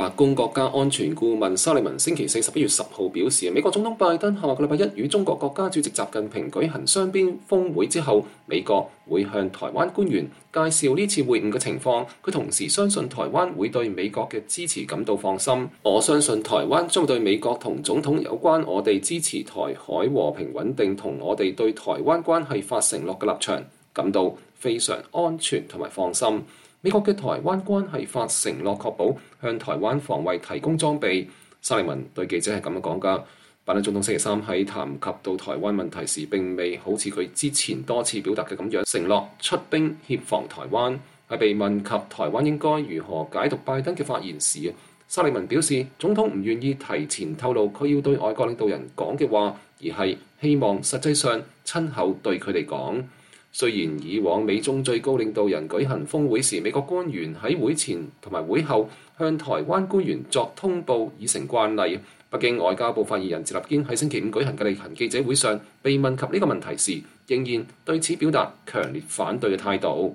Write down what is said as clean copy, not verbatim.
白宮國家安全顧問沙利文星期四11月10號表示，美國總統拜登下個禮拜一與中國國家主席習近平舉行雙邊峰會之後，美國會向台灣官員介紹呢次會晤嘅情況。佢同時相信台灣會對美國嘅支持感到放心。我相信台灣將對美國同總統有關我哋支持台海和平穩定同我哋對台灣關係發承諾嘅立場感到非常安全同埋放心。美國嘅台灣關係法承諾確保向台灣防衛提供裝備。沙利文對記者係咁樣講㗎。拜登總統星期三喺談及到台灣問題時，並未好似佢之前多次表達嘅咁樣承諾出兵協防台灣。喺被問及台灣應該如何解讀拜登嘅發言時，沙利文表示，總統唔願意提前透露佢要對外國領導人講嘅話，而係希望實際上親口對佢哋講。雖然以往美中最高領導人舉行峰會時，美國官員喺會前同埋會後向台灣官員作通報已成慣例。北京外交部發言人趙立堅喺星期五舉行嘅例行記者會上，被問及呢個問題時，仍然對此表達強烈反對嘅態度。